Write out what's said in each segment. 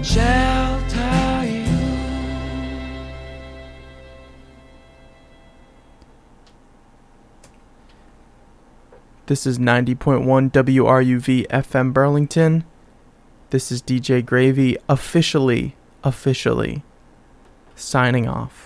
shelter you. This is 90.1 WRUV FM Burlington. This is DJ Gravy officially signing off.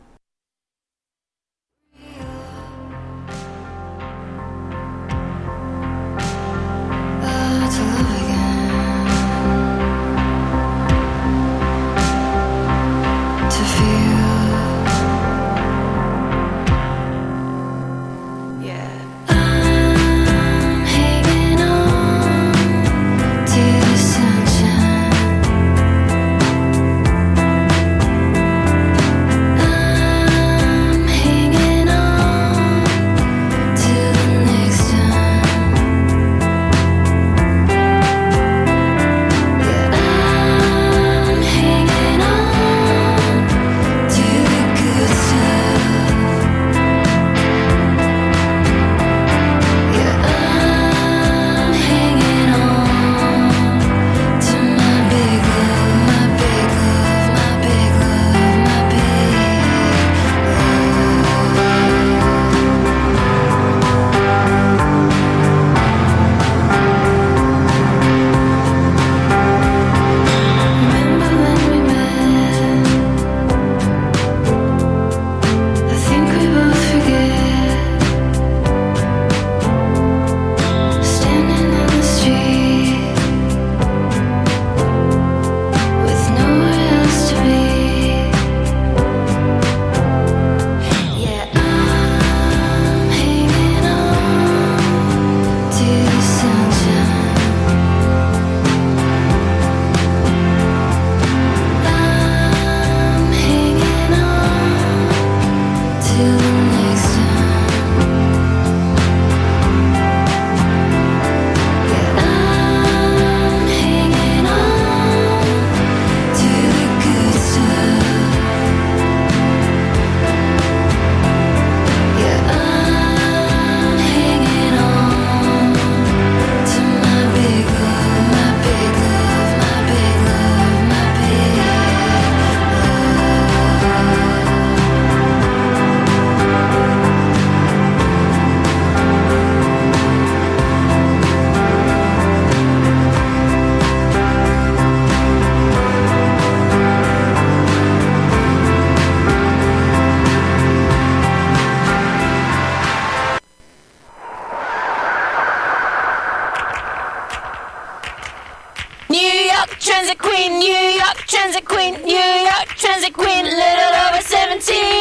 Transit Queen, New York Transit Queen, New York Transit Queen, little over 17.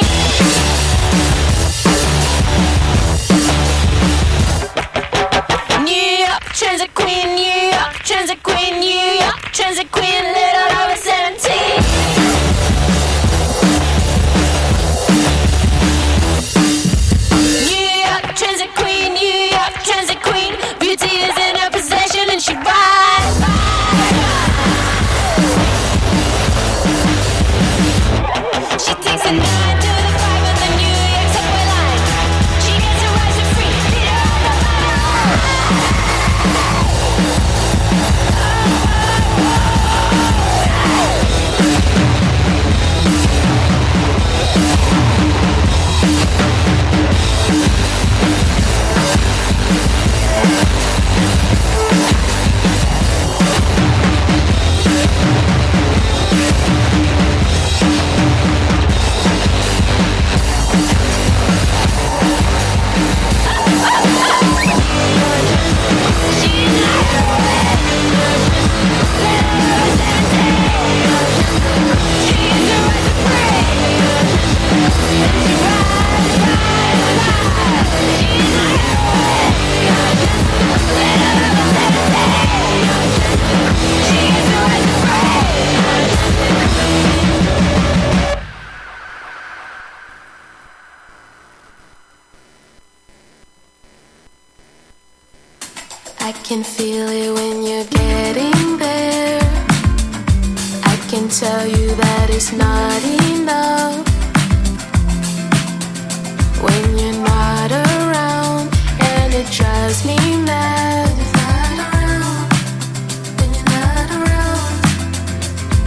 New York Transit Queen, New York Transit Queen, New York Transit Queen, little over 17. New York Transit Queen, New York Transit Queen, beauty is in her possession and she rides. She takes a 9 to the 5 of the New York subway line. She gets her rides for free. I can feel it when you're getting there. I can tell you that it's not enough when you're not around, and it drives me mad. When you're not around,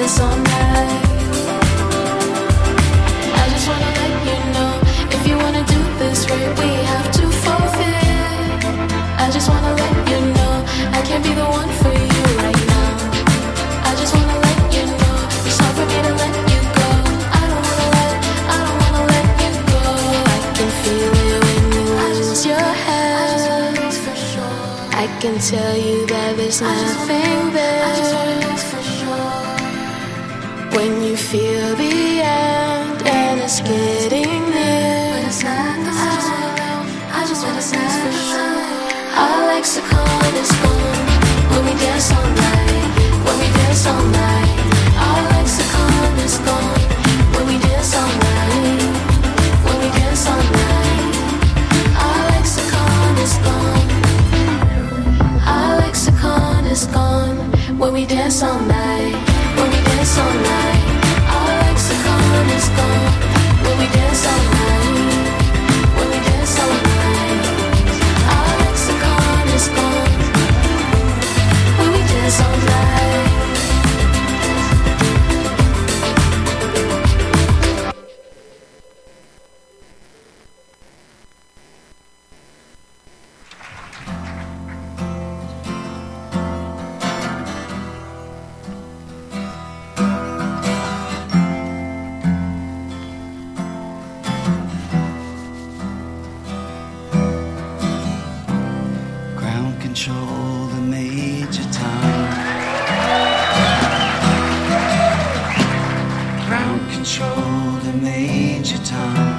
dance all night. I just wanna let you know, if you wanna do this right, we have to forfeit. I just wanna let you know, I can't be the one for you right now. I just wanna let you know, it's hard for me to let you go. I don't wanna let you go. I can feel it when you lose your head. I can tell you that there's nothing there. When you feel the end and it's getting near, I just wanna dance for sure. Our lexicon is gone when we dance all night. When we dance all night, our lexicon is gone when we dance all night. When we dance all night, our lexicon is gone. Our lexicon is gone when we dance all night. When we dance all night, our lexicon is gone when we dance all night. When we dance all night, our lexicon is gone when we dance all night. Control the major time. Ground control the major time.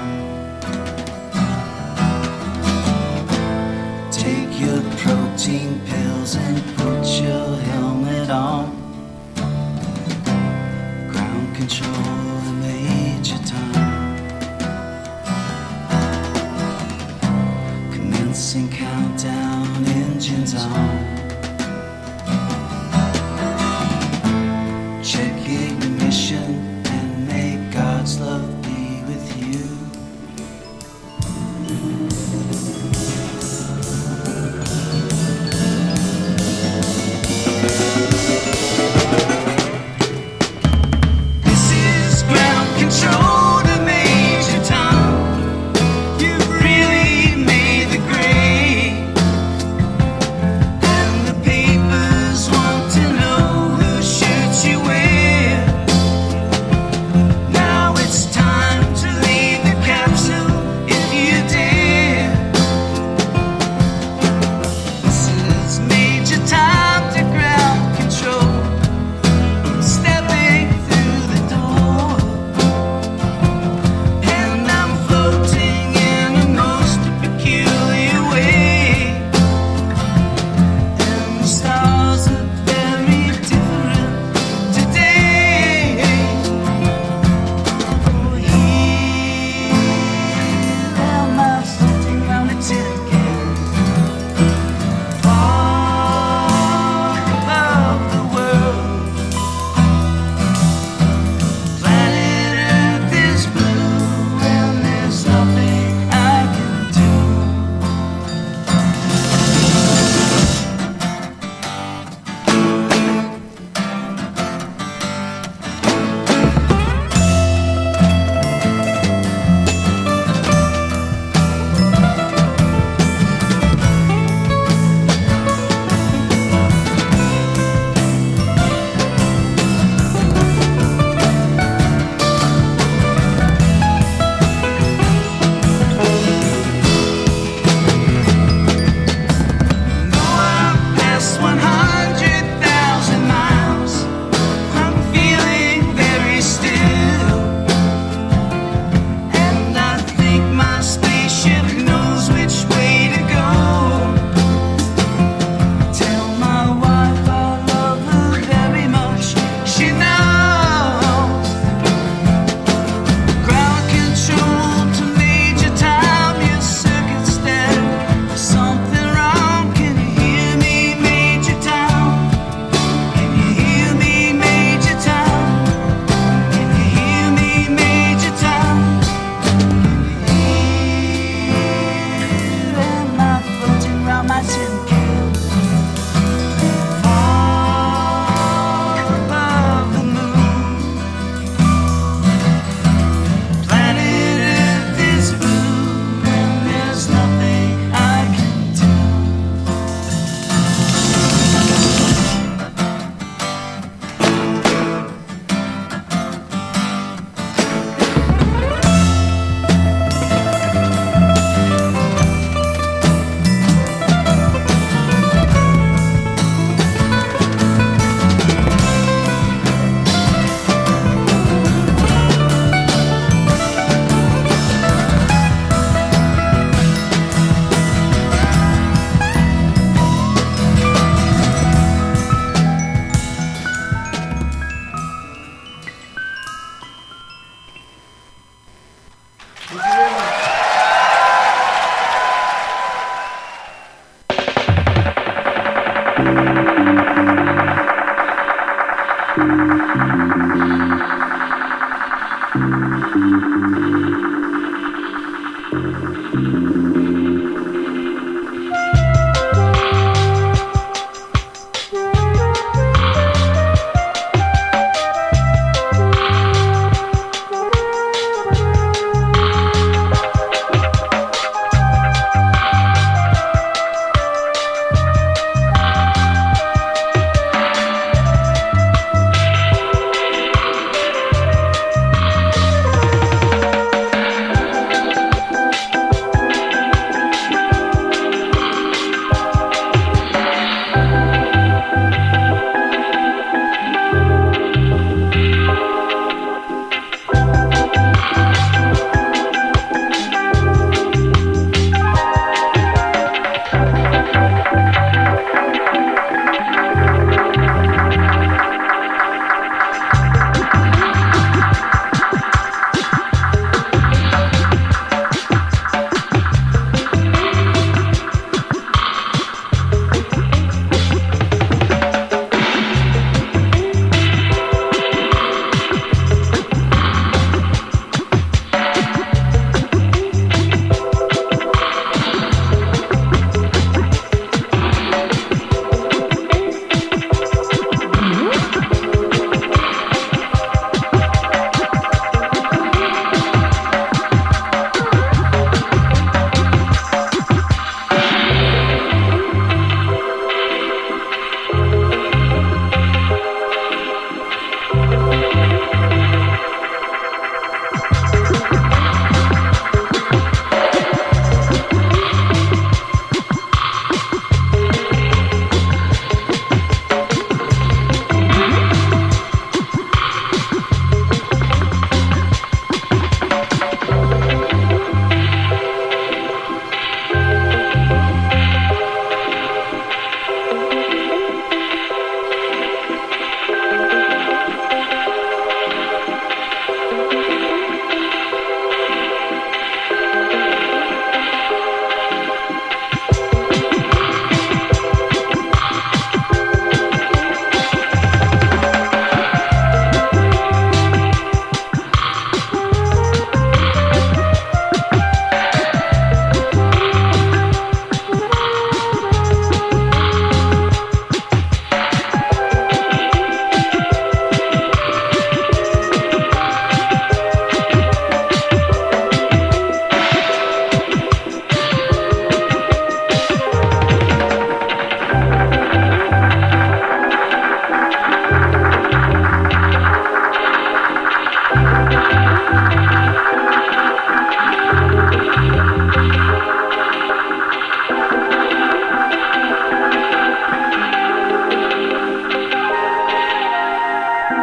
Take your protein pills and put your helmet on. Ground control the major time. Commencing countdown, engines on. Check ignition and may God's love be with you. This is ground control.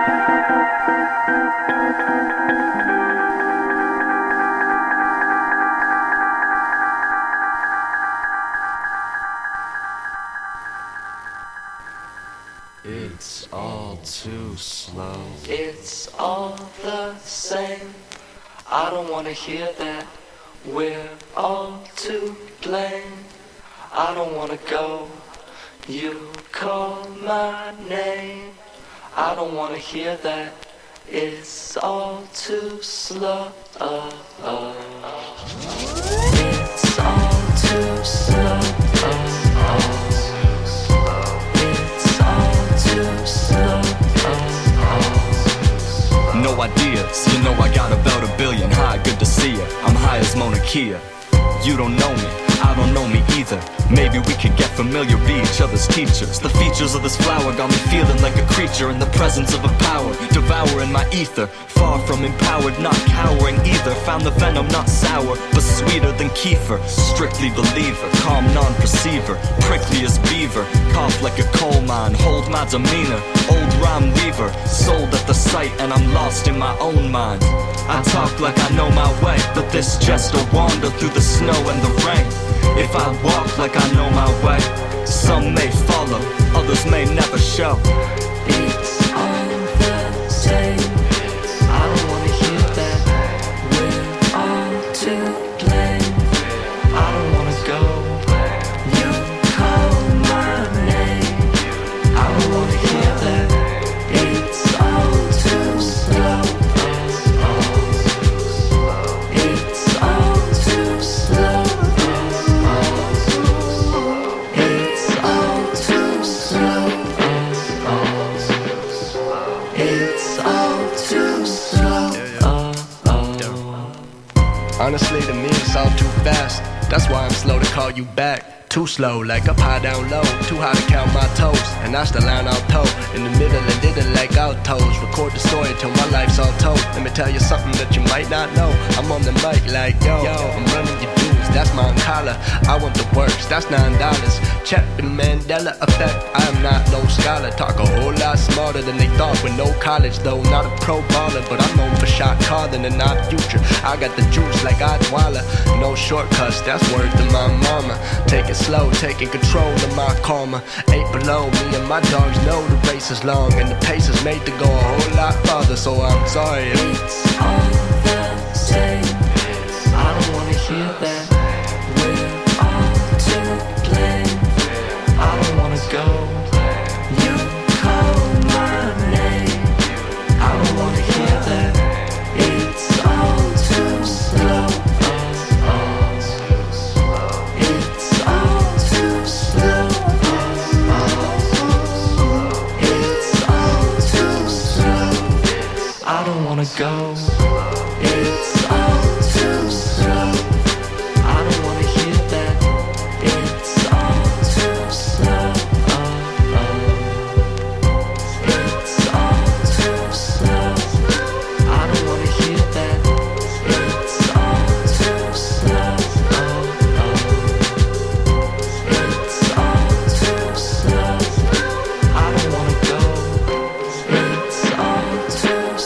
It's all too slow. It's all the same. I don't wanna hear that. We're all to blame. I don't wanna go. You call my name. I don't wanna hear that. It's all too slow. It's all too slow. It's all too slow. No ideas, you know I got about 1 billion. Hi, good to see ya. I'm high as Mauna Kea. You don't know me, I don't know me either. Maybe we could get familiar, be each other's teachers. The features of this flower got me feeling like a creature in the presence of a power, devouring my ether. Far from empowered, not cowering either. Found the venom not sour, but sweeter than kefir. Strictly believer, calm non-perceiver. Prickly as beaver, cough like a coal mine. Hold my demeanor, old rhyme weaver. Sold at the sight and I'm lost in my own mind. I talk like I know my way, but this just a wander through the snow and the rain. If I walk like I know my way, some may follow, others may never show. It's all the same. I don't wanna hear that. We're all to blame. I don't wanna go. You call my name. I don't wanna hear that. It's all too slow. It's all too slow. It's all too slow. It's all too slow. Honestly, to me it's all too fast. That's why I'm slow to call you back. Too slow, like up high down low. Too high to count my toes. And that's the line I'll toe. In the middle and did it like altos. Record the story till my life's all told. Let me tell you something that you might not know. I'm on the mic like yo, I'm running your dudes, that's my collar. I want the works, that's $9. Check the Mandela effect. I am not no scholar. Talk a whole lot smarter than they thought with no college though. Not a pro baller, but I'm known for shot calling and not future. I got the juice like Odwalla. No shortcuts, that's word to my mama. Take it slow, taking control of my karma. 8 below, me and my dogs know the race is long and the pace is made to go a whole lot farther. So I'm sorry. It's all the same. I don't wanna hear that. We're all to blame. I don't wanna go. You call my name. I don't wanna hear that. It's all too slow. It's all too slow. It's all too slow. I don't wanna go. It's